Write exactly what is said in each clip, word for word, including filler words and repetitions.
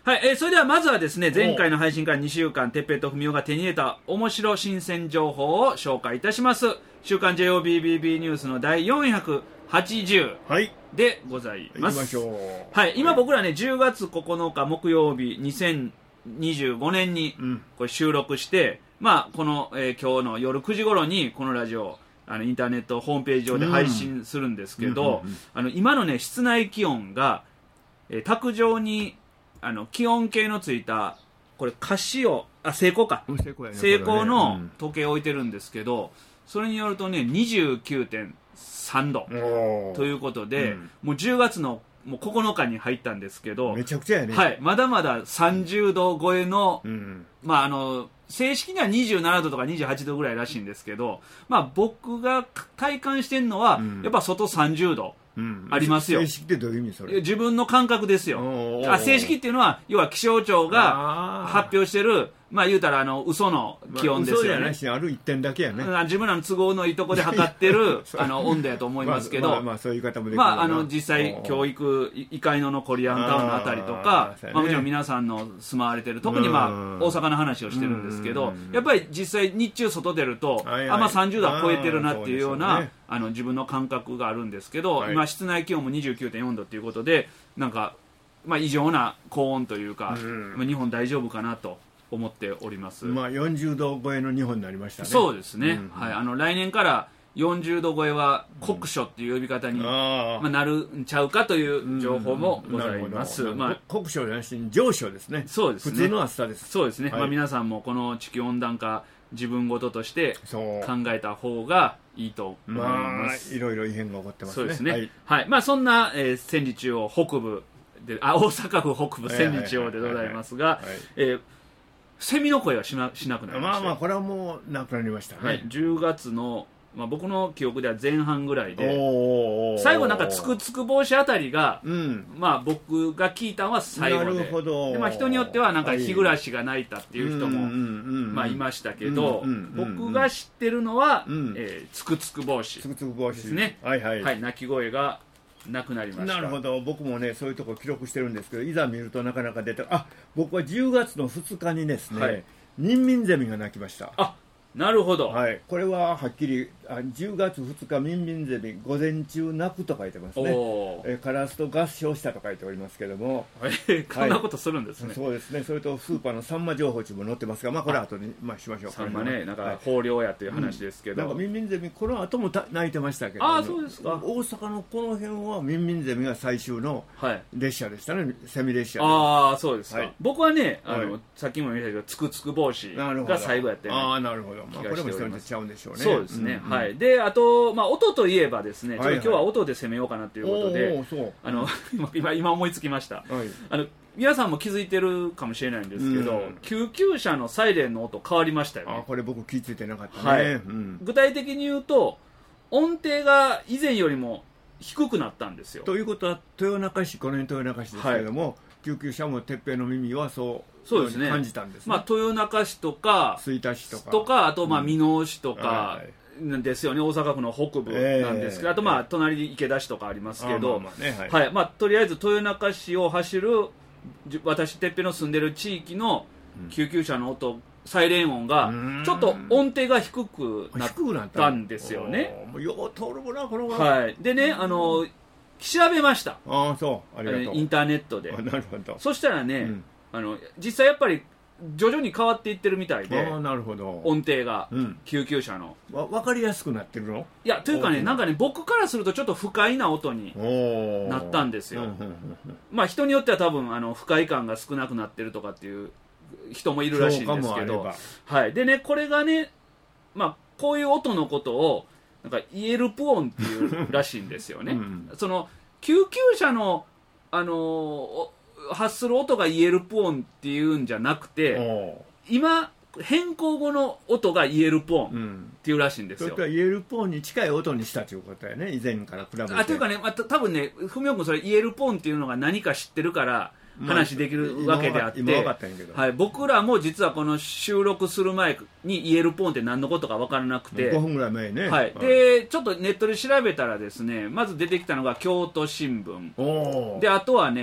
はい、えー、それではまずはですね、前回の配信からにしゅうかん、てっぺいとふみおが手に入れた面白新鮮情報を紹介いたします。週刊 ジェイオービービービー ニュースの第よんひゃくはちじゅうでございます。 はい、行きましょう。 はい、今僕らね、じゅうがつここのか木曜日、にせんにじゅうごねんにこれ収録して、うん、まあ、この、えー、今日の夜くじ頃にこのラジオ、あのインターネットホームページ上で配信するんですけど、あの今のね、室内気温が、えー、卓上にあの気温計のついたこれカシオあセイコーかセイコーの時計を置いてるんですけど、それによるとね にじゅうきゅうてんさんどということで、うん、もうじゅうがつのもうここのかに入ったんですけど、 めちゃくちゃやね、 はい、まだまださんじゅうど超えの、うん、まああの正式にはにじゅうななどとかにじゅうはちどぐらいらしいんですけど、まあ、僕が体感してるのは、うん、やっぱ外さんじゅうどうん、ありますよ。 正式ってどういう意味それ？ 自分の感覚ですよ。あ、正式っていうのは要は気象庁が発表してる、まあ言うたらあの嘘の気温ですよね。 嘘じゃないし、ある一点だけやね。 自分らの都合のいいとこで測ってるあの温度やと思いますけど、 まあ、まあまあそういう言い方もできる。 まああの実際教育異界のコリアンタウンのあたりとか、あ、ね、まあもちろん皆さんの住まわれてる特にまあ大阪の話をしてるんですけど、やっぱり実際日中外出ると、はいはい、あまあさんじゅうどは超えてるなっていうようなあの自分の感覚があるんですけど、はい、今室内気温も にじゅうきゅうてんよんどということで、なんか、まあ、異常な高温というか、うん、まあ、日本大丈夫かなと思っております。 まあ、よんじゅうど超えの日本になりましたね。 そうですね、うん、はい、あの来年からよんじゅうど超えは酷暑っていう呼び方に、うん、まあ、なるんちゃうかという情報もございます。 うん、まあ、酷暑じゃなしに上昇ですね。 そうですね、 普通の暑さです。 そうですね、はい、まあ、皆さんもこの地球温暖化自分事として考えた方がいいと思います。 まあ、いろいろ異変が起こってますね。 そうですね、はいはい、まあ、そんな、えー、千里中央北部で、あ、大阪府北部千里中央でございますが、セミの声はしな、しなくなりました。 まあまあこれはもうなくなりましたね、 はい、じゅうがつの、まあ、僕の記憶では前半ぐらいで、最後なんかつくつく帽子あたりが、うん、まあ僕が聞いたのは最後で、 なるほど。 で、まあ、人によってはなんか日暮らしが泣いたっていう人も、まあ、いましたけど、僕が知ってるのは、うん、えー、つくつく帽子つくつく帽子ですね。はいはい、はい、鳴き声がなくなりました。 なるほど。僕もねそういうところ記録してるんですけど、いざ見るとなかなか出て、あ、僕はじゅうがつのふつかにですね、はい、ミンミンゼミが鳴きました。 あ、なるほど、 はい、これははっきりあじゅうがつふつかミンミンゼミ午前中鳴くと書いてますね。えカラスと合唱したと書いておりますけども、 えこんなことするんですね。 はい、そうですね。それとスーパーのサンマ情報値も載ってますが、まあこれは後にまあしましょう。 サンマね、なんか豊漁やという話ですけど、 うん、なんかミンミンゼミこの後も鳴いてましたけど、 ああそうですか。 大阪のこの辺はミンミンゼミが最終の列車でしたね、はい、セミ列車。 ああそうですか、はい、僕はねあの、はい、さっきも言ったけどつくつく帽子が最後やってね。 ああなるほど、まあ、これも人にちゃうんでしょうね。 そうですね、うんうん、はい。であと、まあ、音といえばですね、ちょっと今日は音で攻めようかなということで、はいはい、あの今, 今思いつきました、はい、あの皆さんも気づいてるかもしれないんですけど、うん、救急車のサイレンの音変わりましたよね。 あ、これ僕気づいてなかったね、 はい、 うん、 具体的に言うと音程が以前よりも低くなったんですよ。 ということは豊中市、この辺豊中市ですけれども、はい、救急車も鉄平の耳はそうそうですね、 感じたんですね。 まあ、豊中市とか吹田市とかとかあとまあ箕面市とかですよね、大阪府の北部なんですけど、えー、あとまあ隣に池田市とかありますけど、とりあえず豊中市を走る私鉄平の住んでる地域の救急車の音、うん、サイレン音がちょっと音程が低くなったんですよね。 よう通るなこの、 はい、でね、あの調べました。 あ、そうありがとう。 インターネットで。 なるほど。 そしたらね、うん、あの実際やっぱり徐々に変わっていってるみたいで、 あ、なるほど、 音程が、うん、救急車のわ分かりやすくなってるの。 いやというかね、なんかね僕からするとちょっと不快な音になったんですよ。まあ人によっては多分あの不快感が少なくなってるとかっていう人もいるらしいんですけど、はい、でねこれがね、まあこういう音のことをなんかイエルプ音っていうらしいんですよね、うん、その救急車のあのー発する音がイエルプ音っていうんじゃなくて、今変更後の音がイエルプ音っていうらしいんですよ。 それとイエルプ音に近い音にしたということやね、以前から比べて。 あというかね、まあ、多分ね文雄君それイエルプ音っていうのが何か知ってるから話できるわけであって、 まあ、今分かったんやけど、 はい、僕らも実はこの収録する前にイエルプ音って何のことか分からなくて、 ごふんぐらい前ね、 はい、でちょっとネットで調べたらですね、まず出てきたのが京都新聞で、あとはね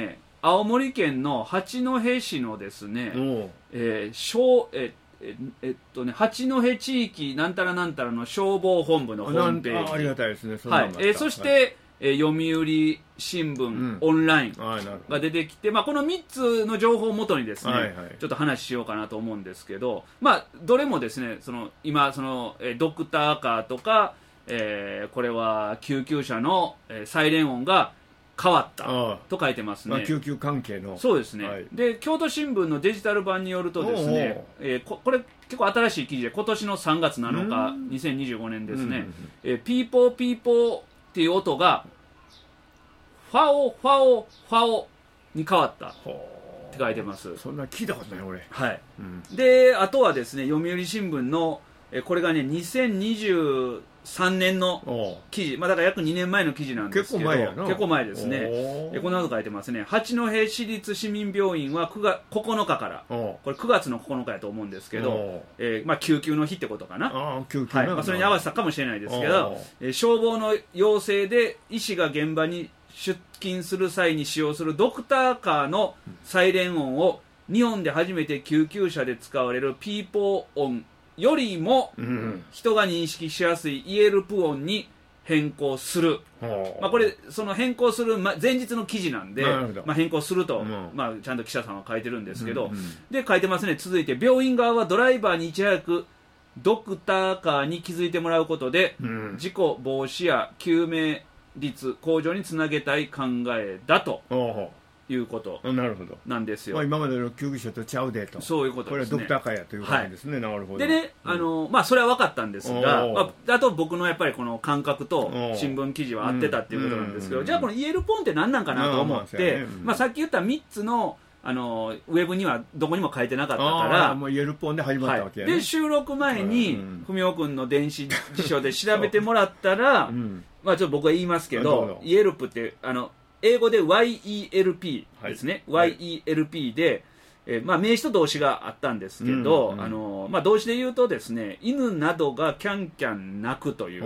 青森県の八戸市のですね、えー小えええっとね、八戸地域なんたらなんたらの消防本部のホームページ、 あ, ありがたいですね。 はい、えー、そして、はい、えー、読売新聞、うん、オンラインが出てきて、まあ、このみっつの情報をもとにですね、はいはい、ちょっと話しようかなと思うんですけど、まあ、どれもですね、その今その、えー、ドクターカーとか、えー、これは救急車の、えー、サイレン音が変わったと書いてますね。 まあ、救急関係の。 そうですね、 はい、 で京都新聞のデジタル版によるとですね、えー、こ, これ結構新しい記事で、今年のさんがつなのかにせんにじゅうごねんですね、えー、ピーポーピーポーっていう音がファオファオファオに変わったって書いてます。 そんな聞いたことない俺。 はい、うん、であとはですね、読売新聞のえこれがねにせんにじゅうさんねんの記事、まあ、だから約にねんまえの記事なんですけど、 結構前やな。 結構前ですね。えこんなこと書いてますね。八戸市立市民病院はくがここのかから、これくがつのここのかやと思うんですけど、えーまあ、救急の日ってことかな。 あ救急、 はい、まあ、それに合わせたかもしれないですけど、えー、消防の要請で医師が現場に出勤する際に使用するドクターカーのサイレン音を日本で初めて救急車で使われるピーポー音よりも人が認識しやすいイエルプ音に変更する、まあ、これその変更する前日の記事なんで、まあ、変更すると、うんまあ、ちゃんと記者さんは書いてるんですけど、うんうん、で書いてますね。続いて病院側はドライバーにいち早くドクターカーに気づいてもらうことで、うん、事故防止や救命率向上につなげたい考えだということなんですよ。 まあ、今までの救急車とちゃうでと。 そういうことですね。 これはドクターカーやということですね、はい、なるほど。 でね、うん、あのまあ、それは分かったんですが、まあ、あと僕のやっぱりこの感覚と新聞記事は合ってたっていうことなんですけど、じゃあこのイエルポンって何なんかなと思って、まあまあ、さっき言ったみっつのあのウェブにはどこにも書いてなかったからもうイエルポンで始まったわけやね、 はい、で収録前に文雄君の電子辞書で調べてもらったら、うんまあ、ちょっと僕は言いますけど、イエルプってあの英語で ワイイーエルピー ですね、はい、ワイイーエルピー で、えーまあ、名詞と動詞があったんですけど、うんうんあのまあ、動詞で言うとですね、犬などがキャンキャン鳴くという、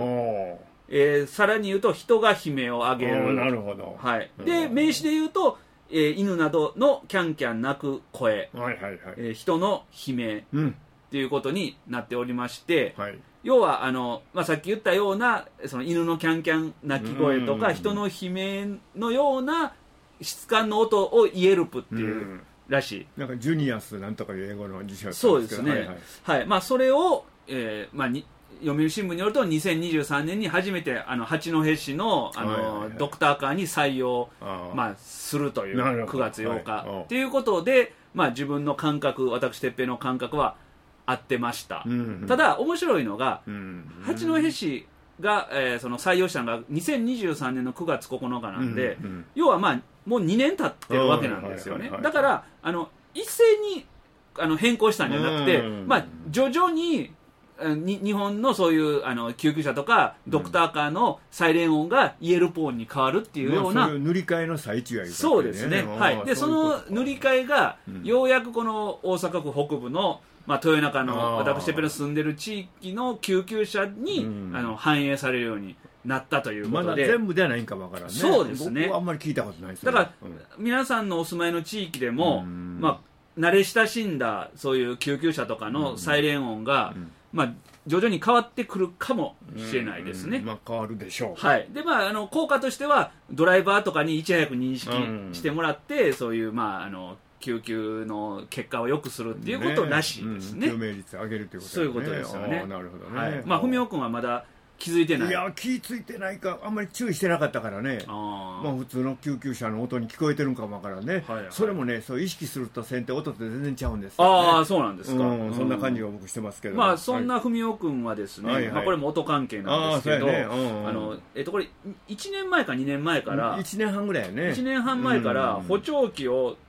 えー、さらに言うと人が悲鳴を上げる。 なるほど、 はい、で名詞で言うとえー、犬などのキャンキャン鳴く声、 はいはいはいえー、人の悲鳴ということになっておりまして、 はい、 要はあの、まあ、さっき言ったようなその犬のキャンキャン鳴き声とか人の悲鳴のような質感の音をイエルプっていうらしい。 なんかジュニアスなんとかいう英語の辞書だったんですけど、 そうですね、 はいはいはいまあ、それを、えーまあ、に読売新聞によるとにせんにじゅうさんねんに初めてあの八戸市 の, あの、はいはいはい、ドクターカーに採用まあ、するというくがつようかと、はい、いうことで、まあ、自分の感覚、私哲平の感覚は合ってました、うんうん、ただ面白いのが、うんうん、八戸市が、えー、その採用したのがにせんにじゅうさんねんのくがつここのかなんで、うんうん、要は、まあ、もうにねん経ってるわけなんですよね。だからあの一斉にあの変更したんじゃなくて、うんうんまあ、徐々にに日本のそういうあの救急車とかドクターカーのサイレン音がイエルポ音に変わるっていうような、 まあ、そういう塗り替えの最中や、ね、 そうですね、はい、でその塗り替えが、うん、ようやくこの大阪府北部の、まあ、豊中の私テペの住んでる地域の救急車に、うん、あの反映されるようになったということで、 まだ全部ではないんかもわからんね。 そうですね、 僕はあんまり聞いたことないです、 ね、だから、うん、皆さんのお住まいの地域でも、うん、まあ、慣れ親しんだそういう救急車とかのサイレン音が、うんまあ徐々に変わってくるかもしれないですね。 うんうんまあ、変わるでしょう。 はいでまあ、あの効果としてはドライバーとかにいち早く認識してもらって、うん、そういう、まあ、あの救急の結果を良くするっていうことらしいですね。 ねうん、救命率上げるということですね。 そういうことですよね。 なるほどね。 はいまあ、文雄君はまだ気づいてない。 いや気づいてないかあんまり注意してなかったからね。 あ、 まあ、普通の救急車の音に聞こえてるんかもわからんね、はいはい、それもねそう意識すると先手音って全然ちゃうんですよ、ね、 ああそうなんですか、 うん、そんな感じが僕してますけど、 まあそんな文雄君はですね、はいはいまあ、これも音関係なんですけど、ねうんうん、あのえっとこれいちねんまえかにねんまえからいちねんはんぐらいやねいちねんはん前から補聴器を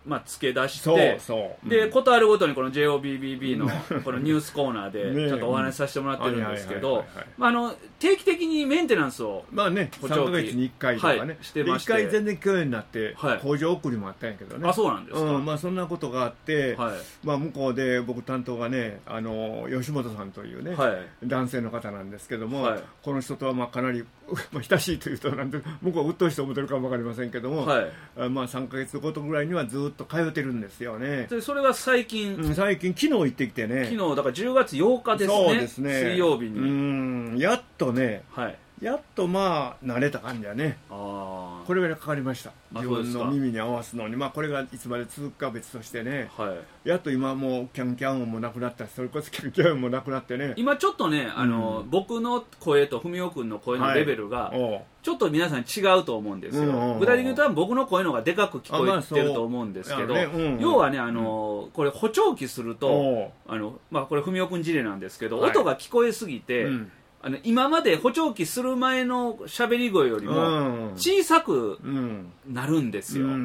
まあ、付け出してそうそう、うん、 でことあるごとにこの ジェイオービービービー のこのニュースコーナーでちょっとお話しさせてもらってるんですけど定期的にメンテナンスをまあねさんかげつにいっかいとかね、はい、してましていっかい全然共演になって工場送りもあったんやけどね、 はい、あそうなんですか、 うんまあ、そんなことがあって、はいまあ、向こうで僕担当がねあの吉本さんというね、はい、男性の方なんですけども、はい、この人とはまあかなり親しいというとなんて向こうは鬱陶しいと思ってるかも分かりませんけども、はいまあ、さんかげつごとぐらいにはずっと通ってるんですよね。 でそれが最近、 うん、最近昨日行ってきてね昨日だからじゅうがつようかですね。そうですね水曜日にうんやっとね、はいやっとまあ慣れた感じだね。あこれぐらいかかりました。自分の耳に合わすのに、まあ、これがいつまで続くか別としてね、はい、やっと今もうキャンキャン音もなくなったしそれこそキャンキャン音もなくなってね今ちょっとねあの、うん、僕の声と文雄君の声のレベルが、はい、ちょっと皆さん違うと思うんですよ、うん、具体的に言うと僕の声の方がでかく聞こえてると思うんですけど、ねうん、要はねあの、うん、これ補聴器するとあの、まあ、これ文雄君事例なんですけど、はい、音が聞こえすぎて、うんあの今まで補聴器する前の喋り声よりも小さくなるんですよ、うん、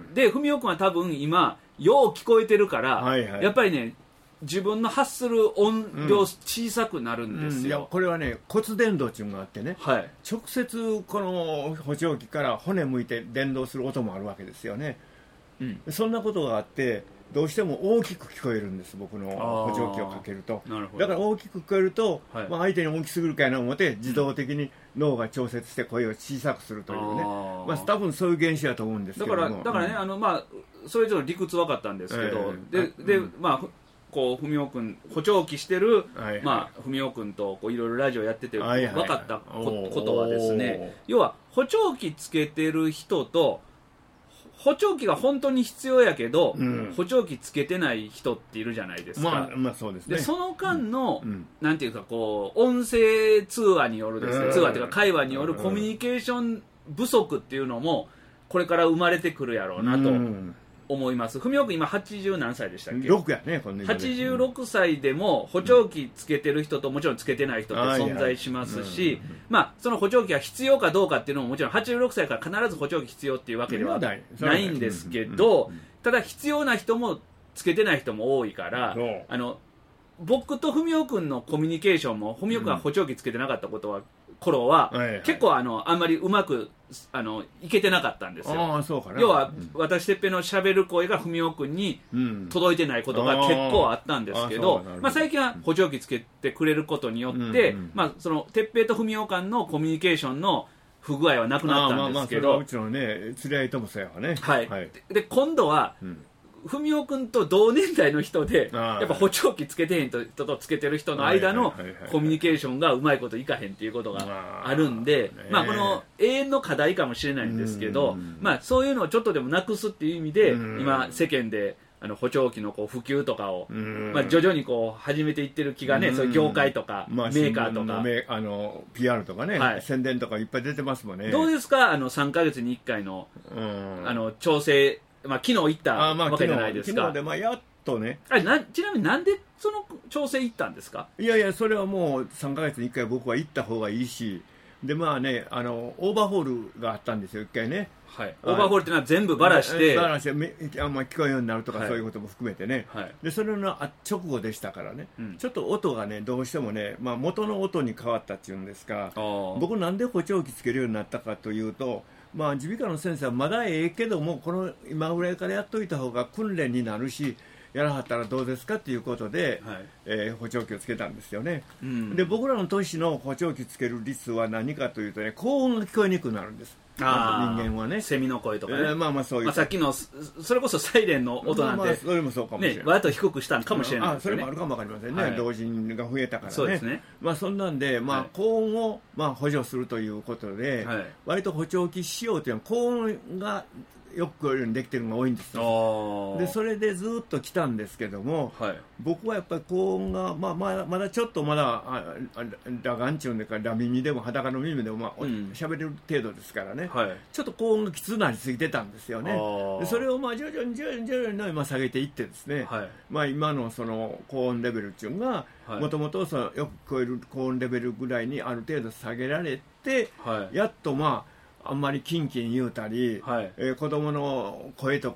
で文雄君は多分今よう聞こえてるから、はいはい、やっぱりね自分の発する音量小さくなるんですよ、うん、いやこれはね骨伝導っていうのがあってね、はい、直接この補聴器から骨向いて伝導する音もあるわけですよね、うん、そんなことがあってどうしても大きく聞こえるんです僕の補聴器をかけるとだから大きく聞こえると、はいまあ、相手に大きすぎるかいなと思って自動的に脳が調節して声を小さくするというねあ、まあ、多分そういう現象だと思うんですけどもだからだからね、うん、あのまあそれぞれ理屈分かったんですけど、えー、でで、うん、まあこう文雄君補聴器してる、はいはいまあ、文雄君といろいろラジオやってて分かったことはですね要は補聴器つけてる人と補聴器が本当に必要やけど、うん、補聴器つけてない人っているじゃないですか、 まあまあそうですね、 でその間の、うん、なんていうかこう音声通話によるですね、うん、通話というか会話によるコミュニケーション不足っていうのもこれから生まれてくるやろうなと思います。文雄君今はちじゅう何歳でしたっけ？ ろくやねこのはちじゅうろくさいでも補聴器つけてる人ともちろんつけてない人って存在しますし、まあその補聴器が必要かどうかっていうのももちろんはちじゅうろくさいから必ず補聴器必要っていうわけではないんですけど、ただ必要な人もつけてない人も多いからあの僕と文雄君のコミュニケーションも文雄君が補聴器つけてなかったことは頃は、はいはい、結構あのあんまりうまくあのいけてなかったんですよ。 あそうかな要は、うん、私てっぺんのしゃべる声が文雄君に届いてないことが結構あったんですけど、うん、まあ、最近は補聴器つけてくれることによって、うんうんまあ、そのてっぺんと文雄間のコミュニケーションの不具合はなくなったんですけど、 あまあまあそれはうちのね連れ合いともそうやわね、 はいはい、で, で今度は、うん文雄君と同年代の人でやっぱ補聴器つけてへん人とつけてる人の間のコミュニケーションがうまいこといかへんっていうことがあるんで、まあこの永遠の課題かもしれないんですけど、まあそういうのをちょっとでもなくすっていう意味で今世間であの補聴器のこう普及とかをまあ徐々にこう始めていってる気がね、そういう業界とかメーカーとかあの ピーアール とかね、はい、宣伝とかいっぱい出てますもんね。 どうですかあのさんかげつにいっかいのあの調整まあ、昨日行ったわけじゃないですか。 昨日で、まあ、やっとねあれなちなみになんでその調整行ったんですか？ いやいやそれはもうさんかげつにいっかい僕は行った方がいいしでまあねあのオーバーホールがあったんですよいっかいね、 はい、オーバーホールっていうのは全部バラしてバラしてあんまり聞こえるようになるとか、はい、そういうことも含めてね、はい、でそれの直後でしたからね、うん、ちょっと音がねどうしてもね、まあ、元の音に変わったっていうんですか僕なんで補聴器つけるようになったかというとまあ、耳鼻科の先生はまだええけどもこの今ぐらいからやっといた方が訓練になるしやらはったらどうですかということで、はいえー、補聴器をつけたんですよね、うん、で僕らの年の補聴器つける率は何かというとね高音が聞こえにくくなるんですあ人間はねセミの声とかね、えー、まあまあそういう、 まあ、さっきのそれこそサイレンの音なんて、まあ、まあそれもそうかもしれない、 ね、わざと低くしたのかもしれないですよね、あそれもあるかもわかりませんね、はい、同人が増えたからねそうですね、 まあ、そんなんで、まあ、高音を、まあ、補助するということで、はい、割と補聴器仕様というのは高音がよく聞こえるようにできてるのが多いんですよ。でそれでずっと来たんですけども、はい、僕はやっぱり高音が、まあ、まだまだちょっとまだ裸眼中でか裸耳でも裸の耳でもまあ、うん、喋れる程度ですからね、はい、ちょっと高音がきつくなりすぎてたんですよね。でそれをまあ徐々に徐々に徐々に今下げていってですね、はいまあ、今のその高音レベルっていうのがもともとよく聞こえる高音レベルぐらいにある程度下げられて、はい、やっとまああんまりキンキン言うたり、はいえー、子供の声とか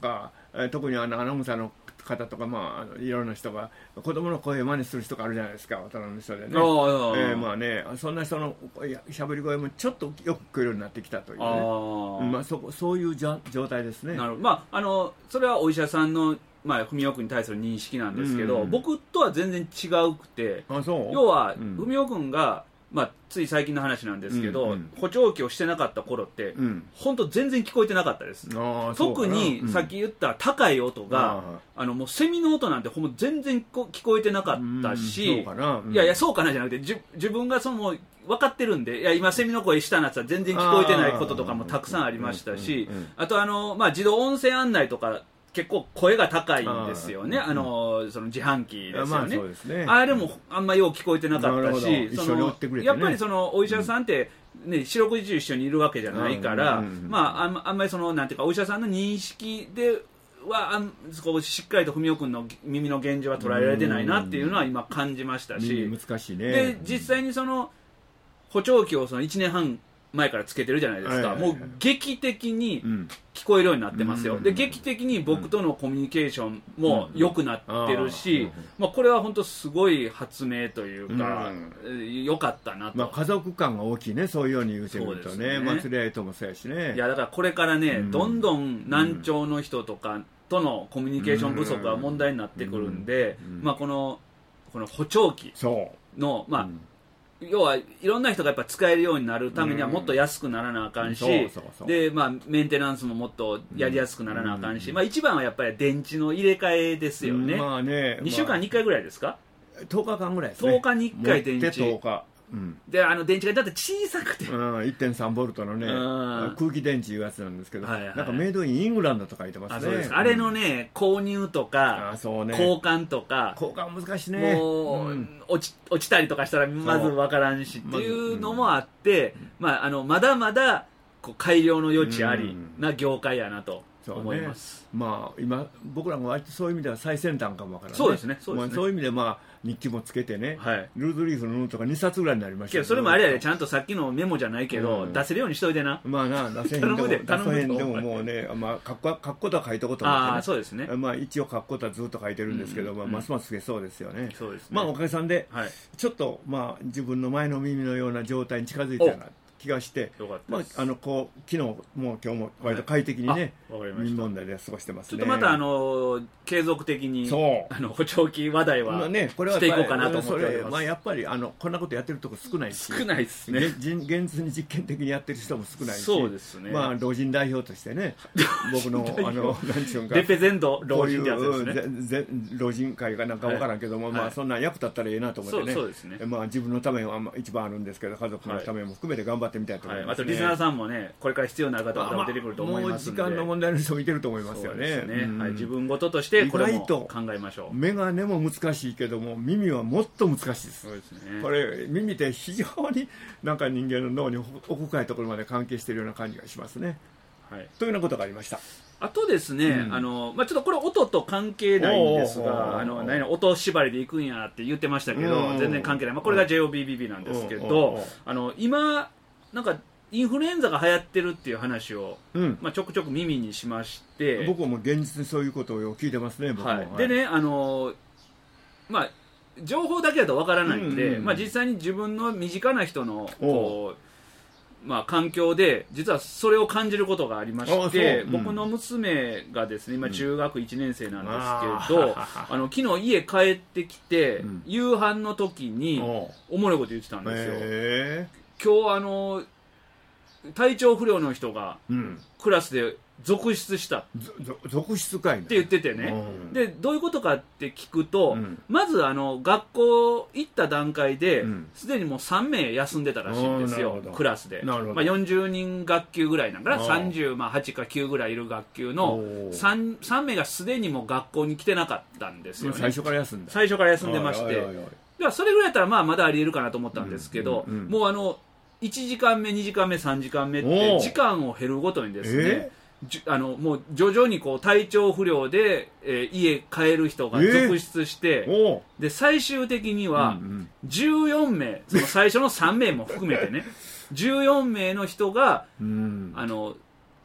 えー、特にあのアナウンサーの方とか、まあ、いろんな人が子供の声を真似する人があるじゃないですか、大人の人でね、えー、まあね、そんな人の喋り声もちょっとよく聞こえるようになってきたというね、あ、まあ、そそういう状態ですね。 なるほど、まあ、あのそれはお医者さんの、まあ、文雄君に対する認識なんですけど、うん、僕とは全然違うくて、 あ、そう、 要は、うん、文雄君がまあ、つい最近の話なんですけど、うんうん、補聴器をしてなかった頃って、うん、本当全然聞こえてなかったです。特に、うん、さっき言った高い音が、あのもうセミの音なんてほんま全然聞こえてなかったし、うんうん、いやいやそうかなじゃなくて、じ自分がその分かってるんで、いや今セミの声したなって全然聞こえてないこととかもたくさんありましたし、あとあの、まあ、自動音声案内とか結構声が高いんですよね、あ, あのその自販機ですよね、まあ、そうですね、あれもあんまよう聞こえてなかったし、そのやっぱりそのお医者さんって、ね、四六時中一緒にいるわけじゃないから、まあ、あん、あんまりそのなんていうかお医者さんの認識ではあそこしっかりと文雄君の耳の現状は捉えられてないなっていうのは今感じましたし、 難しいね。 で実際にその補聴器をそのいちねんはん前からつけてるじゃないですか、はいはいはい、もう劇的に聞こえるようになってますよ、うん、で劇的に僕とのコミュニケーションも良くなってるし、うん、まあ、これは本当すごい発明というか、うん、良かったなと、 まあ、家族感が大きいね、そういうように言うてみると ね, ね祭り合いともそうやしね。 いやだからこれからね、うん、どんどん難聴の人とかとのコミュニケーション不足が問題になってくるんで、うんうん、まあ、このこの補聴器のまあ、うん、要はいろんな人がやっぱ使えるようになるためにはもっと安くならなあかんし、うん、そうそうそう、で、まあ、メンテナンスももっとやりやすくならなあかんし、うん、まあ、一番はやっぱり電池の入れ替えですよね、うん、まあね、にしゅうかんにいっかいぐらいですか、 とおかかんぐらいですね、 とおかにいっかい電池、 持ってとおか、うん、 であの電池がだって小さくて、 うん、いってんさんボルトのね空気電池いうやつなんですけど、はいはい、なんかメイドインイングランドとか言ってますね。 あ, そうです、うん、あれのね購入とか、そう、ね、交換とか交換難しいね、 もう、うん、落, ち落ちたりとかしたらまず分からんしっていうのもあって、まあ、あのまだまだこう改良の余地ありな業界やなと思います、 ね、まあ、今僕らも割とそういう意味では最先端かもわからない、ね、 そうですね、そうですね、 まあ、そういう意味で、まあ、日記もつけてね、はい、ルーズリーフのノートがにさつぐらいになりました、ね、 それもあれやで、ちゃんとさっきのメモじゃないけど、うん、出せるようにしといてな。 まあな、出せへんでも出せへんでももうね、まあ、書くことは書いたことあって、ね、あ、そうですね、 まあ、一応書くことはずっと書いてるんですけど、うん、まあ、ますます増えそうですよね。 そうですね、 まあ、おかげさんで、はい、ちょっと、まあ、自分の前の耳のような状態に近づいたような気がして、まあ、あのこう昨日も今日も割と快適にね、耳問題で過ごしてますね。 ちょっとまたあの継続的にあの補聴器話題はしていこうかなと思っております。 まあ、やっぱりあのこんなことやってるとこ少ないし、 少ないですね。 現実に実験的にやってる人も少ないし、 そうですね。 まあ老人代表としてね、僕のあの何ちゅうんかレペゼンド老人ってやつですね。 老人会かなんか分からんけども、はい、まあそんな役立ったらええなと思ってね。 そうですね。 まあ自分のためは一番あるんですけど、家族のためも含めて頑張ってみたいと思います、ね。はい、 あとリスナーさんもね、これから必要な方々も出てくると思いますので、 まあ、もう時間の問題の人もいてると思いますよね。 そうですね、うん、はい、自分事としてこれも考えましょう。 メガネも難しいけども耳はもっと難しいです。 そうですね。 これ耳って非常になんか人間の脳に奥深いところまで関係しているような感じがしますね。はい、というようなことがありました。 あとですね、うん、あのまあ、ちょっとこれ音と関係ないんですが、あの何音縛りでいくんやって言ってましたけど、全然関係ない、まあ、これが ジェイオービービービー なんですけど、あの今なんかインフルエンザが流行ってるっていう話を、うん、まあ、ちょくちょく耳にしまして、 僕も現実にそういうことを聞いてますね。僕も、はい、 でね、あのまあ、情報だけだとわからないんで、うんうん、まあ、実際に自分の身近な人のこう、まあ、環境で実はそれを感じることがありまして、うん、僕の娘がですね今中学いちねん生なんですけど、うん、あの昨日家帰ってきて、うん、夕飯の時におもろいこと言ってたんですよ。へー、今日あの体調不良の人がクラスで続出した、 うん、続出かいなって言っててね、うん、でどういうことかって聞くと、うん、まずあの学校行った段階ですで、うん、にもうさんめい休んでたらしいんですよ、クラスで。まあ、よんじゅうにん学級ぐらいなんかな、さんじゅうはちかきゅうぐらいいる学級の 3, 3名がすでにもう学校に来てなかったんですよね。 最初から休んだ最初から休んでまして、ではそれぐらいだったらまあまだありえるかなと思ったんですけど、うんうんうん、もうあのいちじかんめにじかんめさんじかんめって時間を減るごとにですね、えー、あのもう徐々にこう体調不良で、えー、家帰る人が続出して、えー、で最終的にはじゅうよんめい、その最初のさんめいも含めてねじゅうよんめいの人が、うん、あの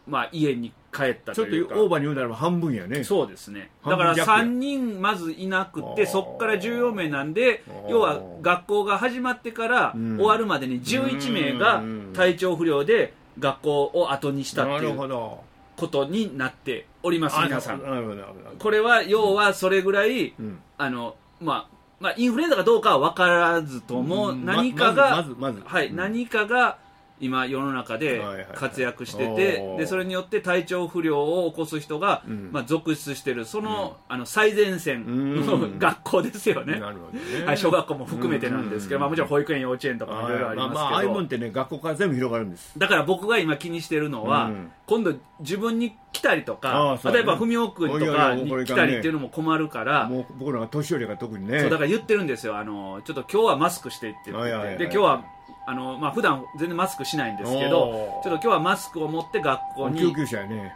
まあ、家に帰ったというか、 ちょっとオーバーに言うならば半分やね。 そうですね。だからさんにんまずいなくて、そこからじゅうよんめいなんで、要は学校が始まってから終わるまでにじゅういちめいが体調不良で学校を後にしたっていうことになっております、皆さん。これは要はそれぐらい、うん、あのまあまあ、インフルエンザかどうかは分からずとも、何かが、はい、何かが今世の中で活躍してて、でそれによって体調不良を起こす人が、まあ、続出してる、その、あの最前線の学校ですよね。はい、小学校も含めてなんですけど、まあ、もちろん保育園幼稚園とかもいろいろありますけど、 ああいうもんってね、学校から全部広がるんです。 だから僕が今気にしてるのは、今度自分に来たりとか、例えば文雄君とかに来たりっていうのも困るから、 もう僕らが年寄りが特にね、 そうだから言ってるんですよ。あのちょっと今日はマスクしていって言ってて、で今日はあのまあ普段全然マスクしないんですけど、ちょっと今日はマスクを持って学校に。 救急車やね。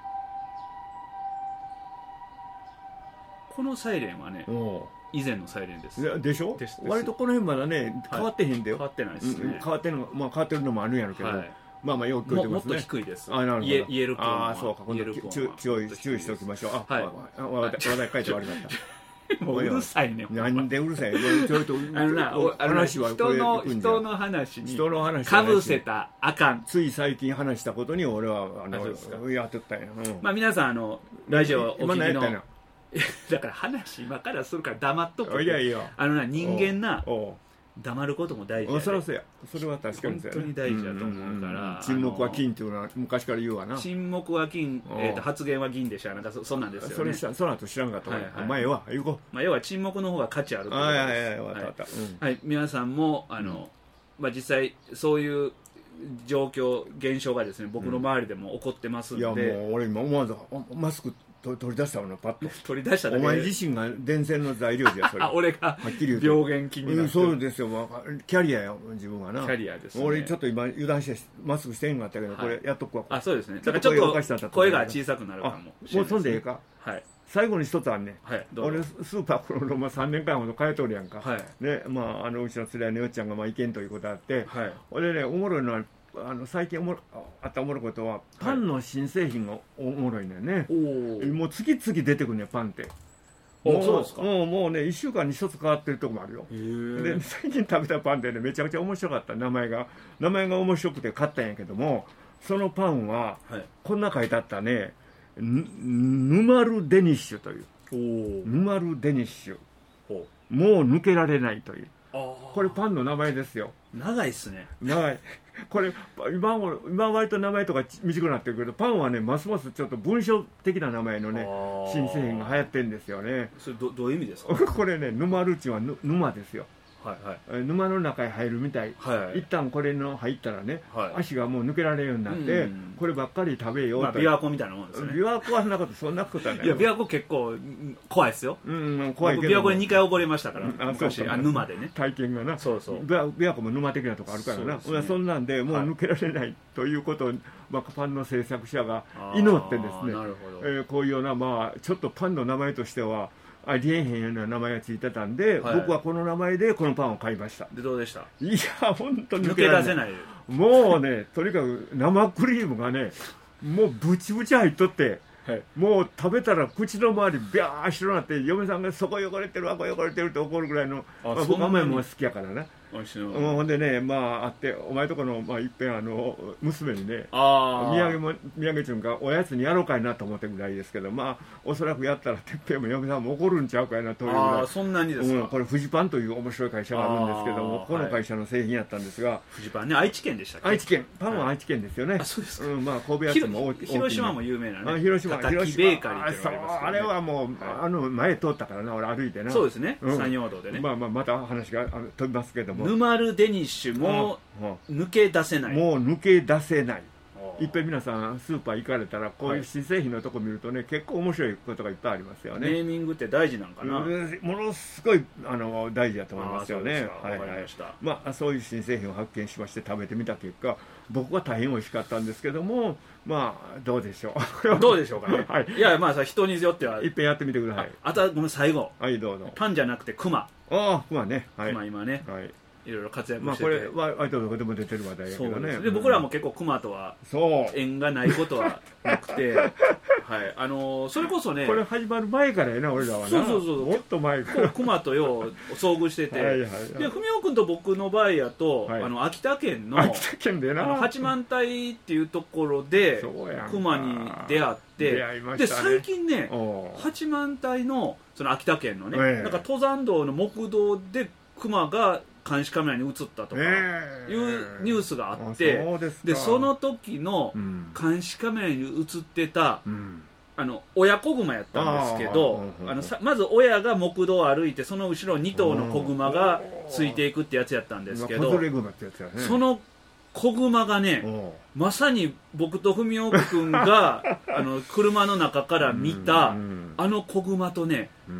このサイレンはね、以前のサイレンです。 でしょ。割とこの辺まだね変わってへんでよ。 変わってないですね。 変わってるの、まあ変わってるのもあるんやろうけど。まあまあよく聞いてますね。 もっと低いです。 あ、なるほど。 言える子は。 あ、そうか。今度注意注意しておきましょう。あ、はい。話題書いて悪かった。 もううるさいね。 なんでうるさい。ちょっとあのな、話は人の人の話にかぶせたあかん。 つい最近話したことに俺はあのやってたんや。 まあ皆さんあのラジオお聞きの。だから話今からするから黙っとく。 いやいや。 あのな、人間な。黙ることも大事やで。 そらそうや。それは確かに本当に大事だと思うから。 沈黙は金っていうのは昔から言うわな。 沈黙は金、えっと発言は銀でした。なんかそんなんですよね。 それその後知らんかった。お前は言うこ。 まあ要は沈黙の方が価値あるってことです。 はいはいはい、わかった。 はい、皆さんもあのまあ実際そういう状況現象がですね、僕の周りでも起こってますんで。いやもう俺今思わずマスク取り出したのパッと取り出しただけお前自身が伝染の材料じゃそれ俺が病原菌になってる、うん、 そうですよ、キャリアよ自分はな。 キャリアですね。 俺ちょっと今油断してマスクしてんかったけど、はい、これやっとくわ。 あ、そうですね。だからちょっと声が小さくなるかもしれないです、ね、 もうそんでええか。 はい。 最後に一つあんね、 はい、 俺スーパーこのままさんねんかんほど通っとるやんか、はい、でまああのうちの連れ合いのよっちゃんがまあ意見ということあって、はい、俺ねおもろいのはあの最近おもろあったおもろいことはパンの新製品がおもろいのよね、はい、もう次々出てくるねパンって。 もうそうですか。 もうもうねいっしゅうかんにひとつ変わってるとこもあるよ。で最近食べたパンでねめちゃくちゃ面白かった。名前が名前が面白くて買ったんやけども、そのパンは、はい、こんな書いてあったね、ヌマルデニッシュという、ヌマルデニッシュ、もう抜けられないという、これパンの名前ですよ。 長いっすね。 長い。これ今今割と名前とか短くなってるけど、パンはねますますちょっと文章的な名前のね新製品が流行ってるんですよね。 それ ど, どういう意味ですか？ これね、ヌマルチはぬ沼ですよ。 はいはい、 沼の中へ入るみたい、はいはい、一旦これの入ったらね、はい、足がもう抜けられるようになって、うん、こればっかり食べようと、まあ、 琵琶湖みたいなもんですね。 琵琶湖はそんなことそんなことはない。 いや琵琶湖結構怖いですよ、 うん、怖いけど琵琶湖ににかい溺れましたから、あ昔あ沼でね体験がな。 そうそう、 琵琶湖も沼的なとこあるからな。 そ,、ね、そんなんでもう抜けられない、はい、ということを、まあ、パンの製作者が祈ってですね、 なるほど、 えー、こういうような、まあ、ちょっとパンの名前としてはありえへんような名前がついてたんで、はい、僕はこの名前でこのパンを買いました。 でどうでした？ いや本当に抜け出せない。 もうねとにかく生クリームがねもうブチブチ入っとって、はい、もう食べたら口の周りビャー広なって、嫁さんがそこ汚れてるあこ汚れてるって怒るぐらいの、あ、まあ、僕甘いもの好きやからな。ほんでね、まああってお前とこの、まあ、いっぺんあの娘にね、あ土産も土産ちゅうんかおやつにやろうかいなと思ってるぐらいですけど、まあおそらくやったらてっぺんも嫁さんも怒るんちゃうかいなというぐらい。 あ、そんなにですか、 うん、これフジパンという面白い会社があるんですけども、この会社の製品やったんですが、はい、 フジパンね、愛知県でしたっけ？ 愛知県、パンは愛知県ですよね、はい、 あ、そうですか、 うん、まあ神戸やつも大きい、 広島も有名なね、 あ広島叩きベーカリーって言われますけど、ね、あれはもう、はい、あの前通ったからな、俺歩いてな。そうですね、うん、山陽道でね、 まあまあまた話が飛びますけども、 ヌマルデニッシュも抜け出せない、 もう抜け出せない。いっぺん皆さんスーパー行かれたらこういう新製品のとこ見るとね、結構面白いことがいっぱいありますよね。 ネーミングって大事なんかな。 ものすごいあの大事だと思いますよね。 はいはい、 まあそういう新製品を発見しまして食べてみた結果、僕は大変美味しかったんですけども、まあどうでしょう。 どうでしょうかね。 はい、 いやまあさ、人によってはいっぺんやってみてください。 あとはごめん最後。 はいどうぞ。 パンじゃなくてクマ。 ああクマね。 はい、クマ今ね。 はい。 いろいろ活躍まあしてて、 これは割とどこでも出てる話題やけどね。 で僕らも結構クマとは縁がないことはなくてはい、あのー、それこそねこれ始まる前からやな俺らはな。 そうそうそうもっと前からクマとよう遭遇しててはい、はい、で文雄君と僕の場合やと、はい、あの秋田県の秋田県でな八幡平っていうところでクマに出会って出会いましたね。で最近ね八幡平のその秋田県のね、えー、なんか登山道の木道でクマが監視カメラに映ったとかいうニュースがあって、えー、でその時の監視カメラに映ってた、うん、あの親子グマやったんですけど、あのさまず親が木道を歩いてその後ろに頭の子グマがついていくってやつやったんですけど、その子グマがねまさに僕と文雄君があの車の中から見たあの子グマとね、うん、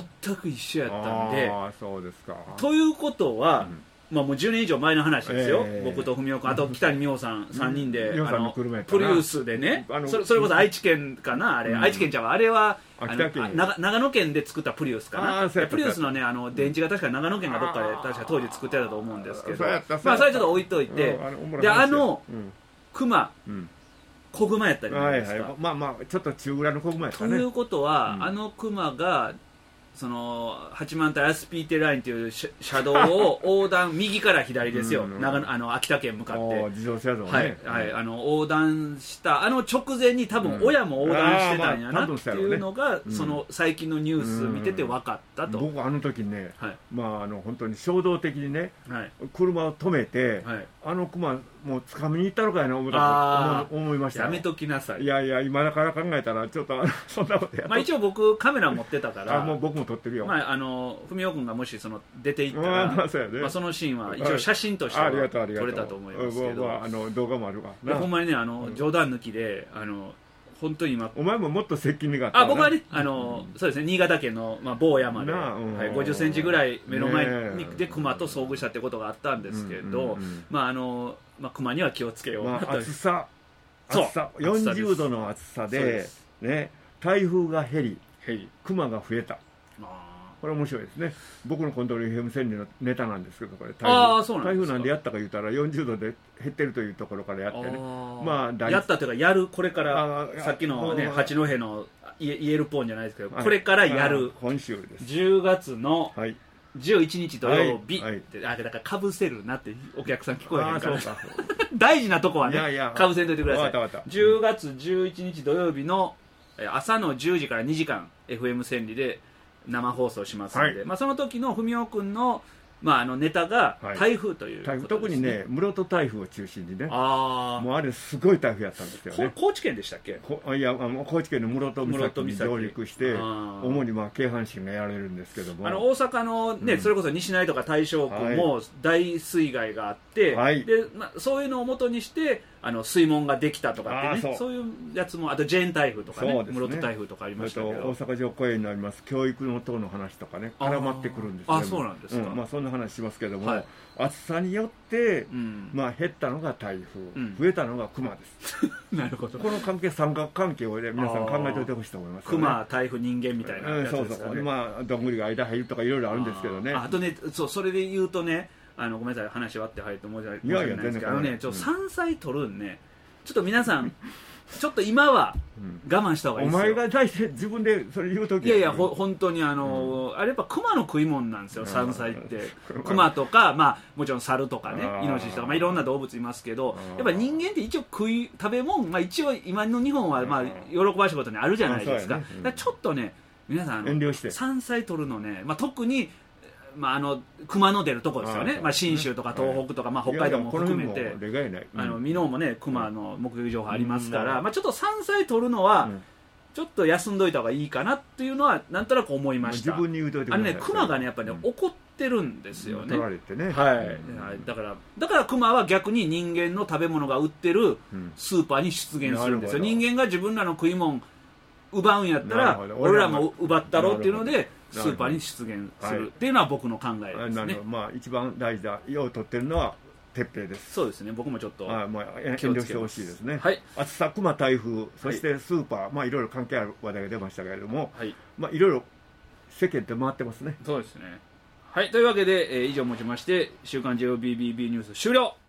全く一緒やったんで、 あそうですか。 ということは、うん、まあもうじゅうねん以上前の話ですよ、えー、僕と文雄君あと北に美穂さんさんにんで、うん、あのプリウスでね、それ、それこそ愛知県かなあれ、うん、愛知県ちゃうあれはあの長, 長野県で作ったプリウスかな。プリウスのねあの電池が確か長野県がどっかで確か当時作ってたと思うんですけど、まあそれちょっと置いといて、うん、であの、うん、クマ、うん子グマやったりなんですか、はいはい、 まあまあちょっと中ぐらいの子グマやったね。 ということは、うん、あのクマがその八幡平アスピーテラインという車道を横断右から左ですよ、うん、長野あの秋田県向かって自動車道ね、 はいはい、あの横断したあの直前に多分親も横断してたんやなっていうのが、うん、その最近のニュース見てて分かったと、 うん、僕あの時ね、はい、まああの本当に衝動的にね、はい、車を止めて、はい、あのクマもう掴みに行ったのかいな思ったと思いました。 やめときなさい。 いやいや今だから考えたらちょっとそんなことやっまあ一応僕カメラ持ってたからあもう僕も撮ってるよ。 まああの文雄君がもしその出ていったら、まあそうやね、まあそのシーンは一応写真としては撮れたと思いますけど、 まああの動画もあるわ。 ほんまにねあの冗談抜きであの本当に今お前ももっと接近があったあ僕はねあの、うん、そうですね新潟県の、まあ、某山で、うんはい、ごじゅっセンチぐらい目の前にでクマと遭遇したってことがあったんですけど、うんうんうん、まああのまあクマには気をつけよう、 まあ、暑さ暑さよんじゅうどの暑さでね台風が減りクマが増えた。これ面白いですね。僕のコントロール エフエム 千里のネタなんですけどこれ台風あそうなん台風なんでやったか言ったらよんじゅうどで減ってるというところからやってねあ、 まあ、やったというかやるこれからさっきの、ね、八戸のイエルポーンじゃないですけど、はい、これからやる今週ですじゅうがつのじゅういちにち土曜日、はいはい、あだからかぶせるなってお客さん聞こえへんから大事なとこはねかぶせんといてください。じゅうがつじゅういちにち土曜日の朝のじゅうじからにじかん エフエム 千里で生放送しますので、はいまあ、その時の文雄君の、まあ、あのネタが台風ということです、ねはい、 特にね室戸台風を中心にねあもうあれすごい台風やったんですよね。 高知県でしたっけ。 いやあの高知県の室戸岬に上陸して主にまあ京阪神がやられるんですけどもあの大阪の、ねうん、それこそ西成とか大正区も大水害があって、はい、でまあ、そういうのをもとにしてあの水門ができたとかってね そ, そういうやつもあとジェーン台風とかね室戸台風とかありましたけど大阪城公園にあります教育の塔の話とかね絡まってくるんですけどあそうなんですか、 うんまあ、そんな話しますけども、はい、暑さによって、うんまあ、減ったのが台風、うん、増えたのがクマですなるほど。 この関係三角関係を、ね、皆さん考えておいてほしいと思います、ね、 クマ台風人間みたいなやつですかね、うん、そうそうまあどんぐりが間入るとかいろいろあるんですけどねあ, あとねそうそれで言うとねあのごめんなさい話割って入って申し訳ないんですけどあのねちょっと山菜取るんね、うんちょっと皆さんちょっと今は我慢した方がいいですよ、 お前が大して自分でそれ言うときいやいやほ本当にあの、うん、あれやっぱ熊の食い物なんですよ山菜って熊とか、まあ、もちろん猿とかねイノシシとか、まあ、いろんな動物いますけどやっぱ人間って一応食い食べ物、まあ、一応今の日本はまあ喜ばしいことにあるじゃないですか、ねうん、だからちょっとね皆さんあの山菜取るのね、まあ、特にまあ、あの熊の出るとこですよね、まあ、信州とか東北とか、まあ、北海道も含めて箕面もね熊の目撃情報ありますから、うんまあ、ちょっと山菜取るのは、うん、ちょっと休んどいた方がいいかなっていうのはなんとなく思いました。 自分に言うといてください。 あのね熊がねやっぱりね、うん、怒ってるんですよね、 取られてね、 はい、だからだから熊は逆に人間の食べ物が売ってるスーパーに出現するんですよ、うん、人間が自分らの食い物奪うんやったら俺らも奪ったろっていうのでスーパーに出現するっていうのは僕の考えですね。 まあ一番大事だよう取ってるのは鉄平です。 そうですね僕もちょっとあ、まあ、遠慮してほしいですね。はい、暑さ熊台風そしてスーパー、はい、まあいろいろ関係ある話題が出ましたけれども、はい、まあいろいろ世間って回ってますね。 そうですね、 はい、というわけで、えー、以上をもちまして週刊 ジェイオービービービー ニュース終了。